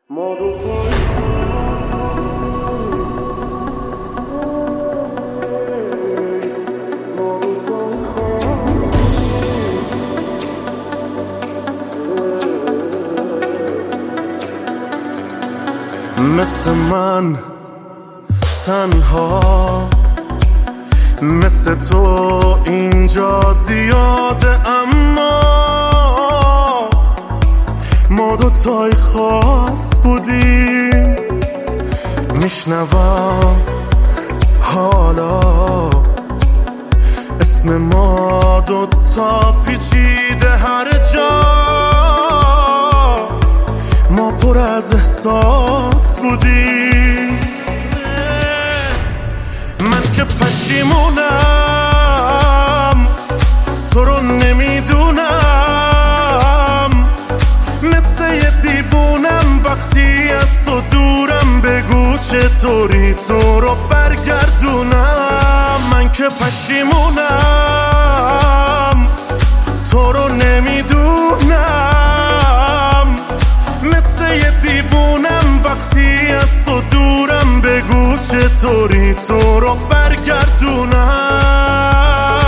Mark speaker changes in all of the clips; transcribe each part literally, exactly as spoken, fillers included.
Speaker 1: ما دوتا مثل من تنها، مثل تو اینجا زیاده، اما ما دوتای خاص بودیم. میشنوم حالا اسم ما دوتا پیچیده هر جا، ما پر از احساس بودیم. من که پشیمونم تو رو نمیدونم، مثل یه دیوونم وقتی از تو دورم، بگو چطوری تو رو برگردونم. من که پشیمونم تو رو نمیدونم، مثل یه دیوونم وقتی از تو دورم، بگو چطوری تو رو برگردونم.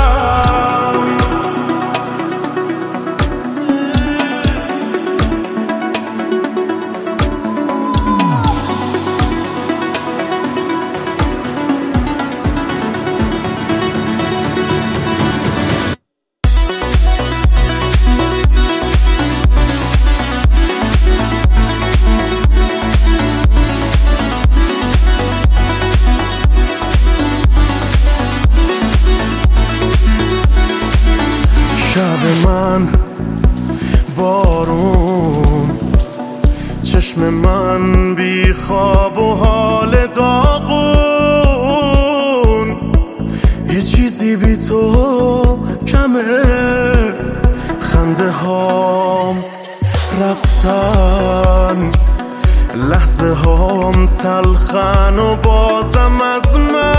Speaker 1: شب من بارون، چشم من بی خواب و حال داغون، یه چیزی بی تو کمه، خنده هام رفتن، لحظه هام تلخن و بازم از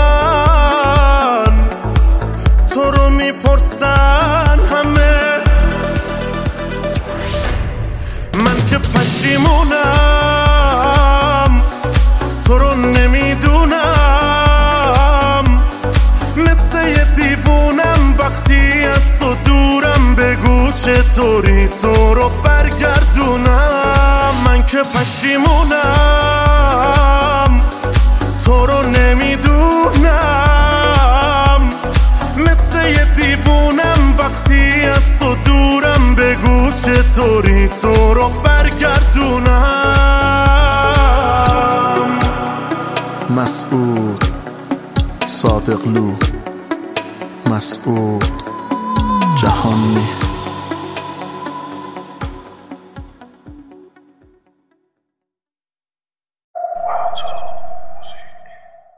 Speaker 1: من تو رو میپرسن همه. من که پشیمونم تو رو نمیدونم، مثل یه دیوونم وقتی از تو دورم، بگو چطوری تو رو برگردونم. من که پشیمونم تو رو نمیدونم، مثل یه دیوونم وقتی از تو دورم، بگو چطوری تو رو برگردونم.
Speaker 2: مسعود صادقلو، مسعود جهانی.